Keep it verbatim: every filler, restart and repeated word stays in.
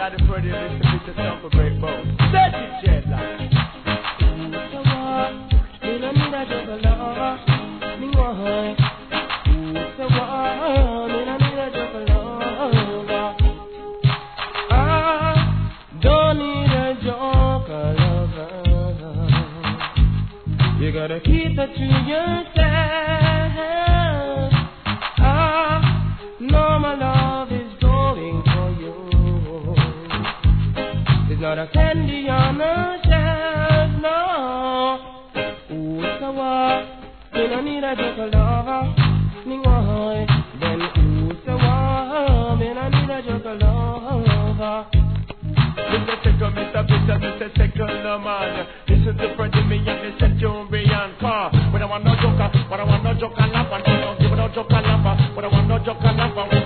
got it pretty, Mister Mister Some for great bones. Set it, dreadlock. So what? Me no need a joke lover. Me want. So what? Me no need a joke lover. I don't need a joke lover. You gotta keep it to yourself. Ah, no, my love is going for you. It's not a candy on a shelf, no. Ooh, so what? Me no need a joke lover. Me want. Then ooh, so what? Me no need a joke lover. Mister Tickle, Mister Bitter, Mister Secular man. This is different to me and this Centurion car. When I want no joker, but I want no joker lover. Don't give it no joker lover, but I want no joker lover.